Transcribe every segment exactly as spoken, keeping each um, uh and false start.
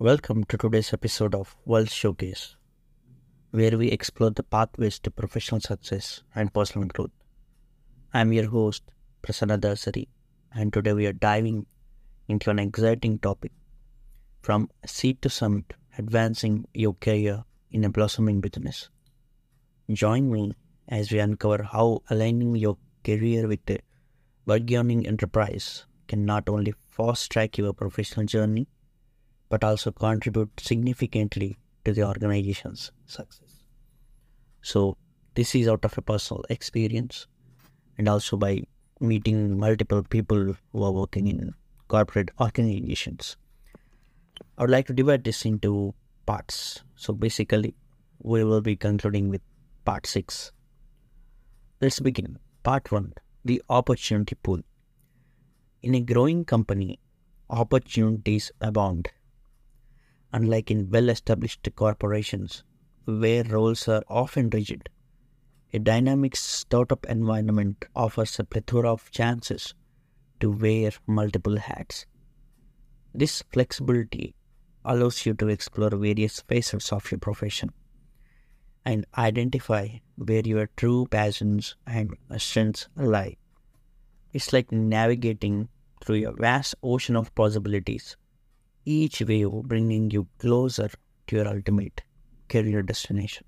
Welcome to today's episode of World Showcase, where we explore the pathways to professional success and personal growth. I'm your host, Prasanna Darsari, and today we are diving into an exciting topic from seed to summit, advancing your career in a blossoming business. Join me as we uncover how aligning your career with a burgeoning enterprise can not only fast track your professional journey but also contribute significantly to the organization's success. So, this is out of a personal experience and also by meeting multiple people who are working in corporate organizations. I would like to divide this into parts. So, basically, we will be concluding with part six. Let's begin. Part one, the opportunity pool. In a growing company, opportunities abound. Unlike in well-established corporations, where roles are often rigid, a dynamic startup environment offers a plethora of chances to wear multiple hats. This flexibility allows you to explore various facets of your profession and identify where your true passions and strengths lie. It's like navigating through a vast ocean of possibilities, each wave bringing you closer to your ultimate career destination.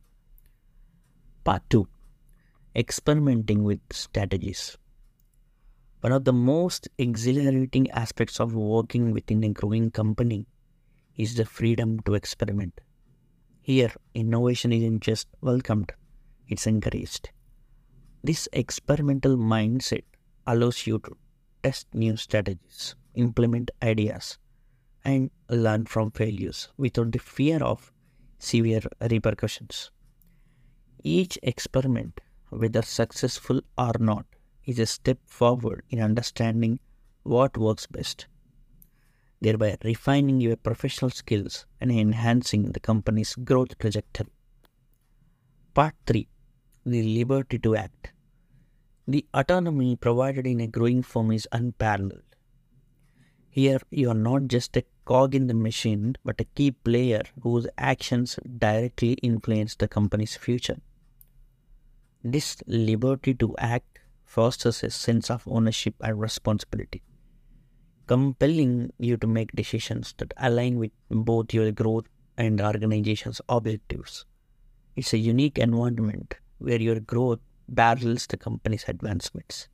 Part two, experimenting with strategies. One of the most exhilarating aspects of working within a growing company is the freedom to experiment. Here, innovation isn't just welcomed, it's encouraged. This experimental mindset allows you to test new strategies, implement ideas, and learn from failures without the fear of severe repercussions. Each experiment, whether successful or not, is a step forward in understanding what works best, thereby refining your professional skills and enhancing the company's growth trajectory. Part three, the liberty to act. The autonomy provided in a growing firm is unparalleled. Here, you are not just a cog in the machine, but a key player whose actions directly influence the company's future. This liberty to act fosters a sense of ownership and responsibility, compelling you to make decisions that align with both your growth and the organization's objectives. It's a unique environment where your growth parallels the company's advancements.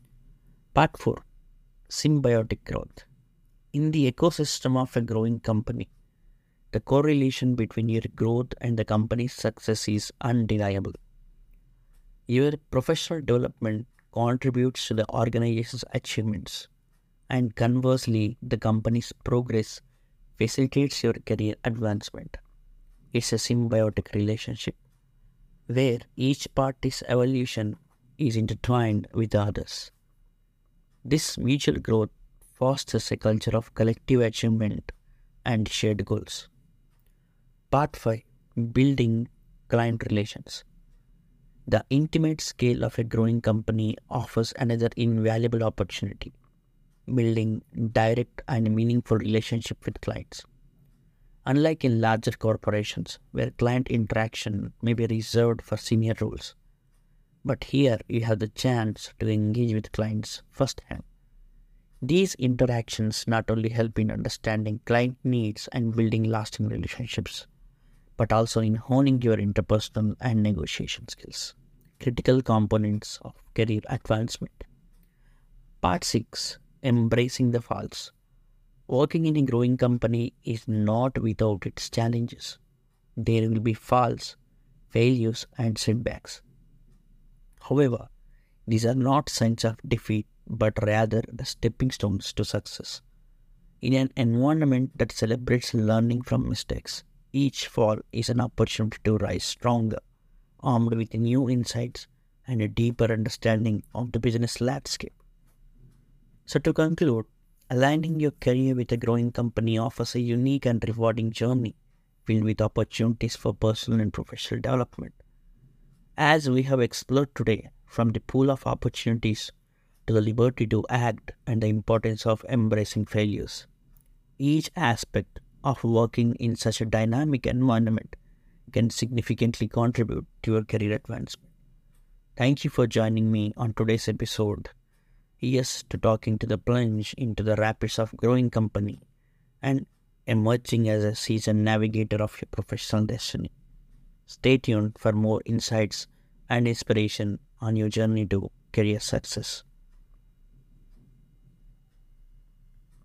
Part four, symbiotic growth. In the ecosystem of a growing company, the correlation between your growth and the company's success is undeniable. Your professional development contributes to the organization's achievements, and conversely, the company's progress facilitates your career advancement. It's a symbiotic relationship where each party's evolution is intertwined with the others. This mutual growth fosters a culture of collective achievement and shared goals. Part five, building client relations. The intimate scale of a growing company offers another invaluable opportunity, building direct and meaningful relationship with clients. Unlike in larger corporations, where client interaction may be reserved for senior roles, but here you have the chance to engage with clients firsthand. These interactions not only help in understanding client needs and building lasting relationships, but also in honing your interpersonal and negotiation skills, critical components of career advancement. Part six, embracing the falls. Working in a growing company is not without its challenges. There will be falls, failures, and setbacks. However, these are not signs of defeat, but rather the stepping stones to success. In an environment that celebrates learning from mistakes, each fall is an opportunity to rise stronger, armed with new insights and a deeper understanding of the business landscape. So to conclude, aligning your career with a growing company offers a unique and rewarding journey filled with opportunities for personal and professional development. As we have explored today, from the pool of opportunities to the liberty to act and the importance of embracing failures, each aspect of working in such a dynamic environment can significantly contribute to your career advancement. Thank you for joining me on today's episode. Yes, to talking to the plunge into the rapids of growing company and emerging as a seasoned navigator of your professional destiny. Stay tuned for more insights and inspiration on your journey to career success.